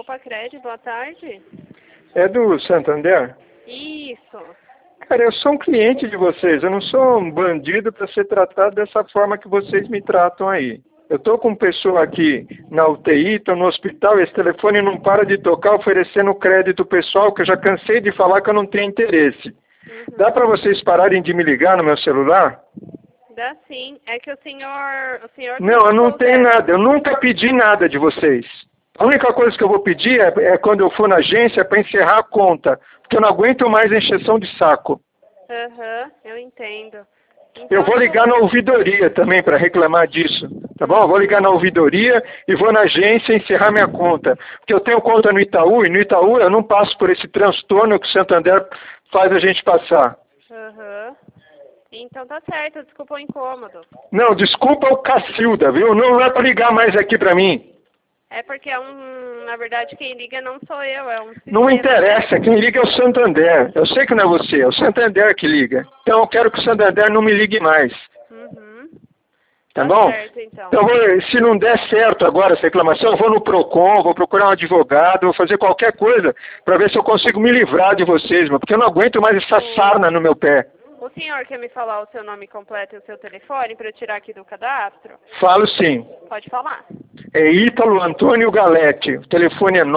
Copa Cred, boa tarde. É do Santander? Isso. Cara, eu sou um cliente de vocês, eu não sou um bandido para ser tratado dessa forma que vocês me tratam aí. Eu estou com pessoa aqui na UTI, estou no hospital, esse telefone não para de tocar oferecendo crédito pessoal, que eu já cansei de falar que eu não tenho interesse. Dá para vocês pararem de me ligar no meu celular? Dá sim. É que o senhor Não, eu não tenho dessa. nada, eu nunca pedi nada de vocês. A única coisa que eu vou pedir é quando eu for na agência para encerrar a conta, porque eu não aguento mais a encheção de saco. Aham, eu entendo. Então, Eu vou ligar na ouvidoria também para reclamar disso, tá bom? Eu vou ligar na ouvidoria e vou na agência encerrar minha conta. Porque eu tenho conta no Itaú, e no Itaú eu não passo por esse transtorno que o Santander faz a gente passar. Aham. Então tá certo, desculpa o incômodo. Não, desculpa o Cacilda, viu? Não é para ligar mais aqui para mim. É porque na verdade quem liga não sou eu, é um sistema. Não interessa, quem liga é o Santander. Eu sei que não é você, é o Santander que liga. Então eu quero que o Santander não me ligue mais. Uhum. Tá bom? Certo, então. Então, se não der certo agora essa reclamação, eu vou no PROCON, vou procurar um advogado, vou fazer qualquer coisa para ver se eu consigo me livrar de vocês, porque eu não aguento mais essa sarna no meu pé. O senhor quer me falar o seu nome completo e o seu telefone para eu tirar aqui do cadastro? Falo sim. Pode falar. É Ítalo Antônio Galete. O telefone é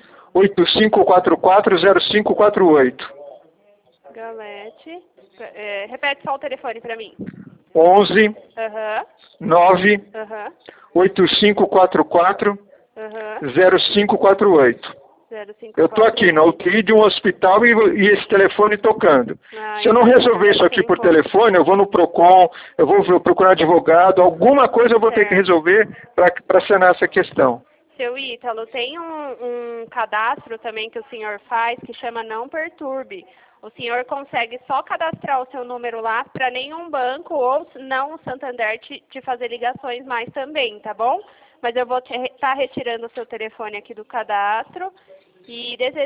985440548. Galete. Repete só o telefone para mim. 11 Aham. 9 Aham. 8544 Aham. 0548. 0548. Eu estou aqui na UTI de um hospital e esse telefone tocando. Se eu não resolver isso aqui por telefone, eu vou no PROCON, eu vou procurar advogado, alguma coisa eu vou ter que resolver para sanar essa questão. Seu Ítalo, tem um cadastro também que o senhor faz que chama Não Perturbe. O senhor consegue só cadastrar o seu número lá para nenhum banco ou não o Santander te fazer ligações mais também, tá bom? Mas eu vou estar retirando o seu telefone aqui do cadastro e desejo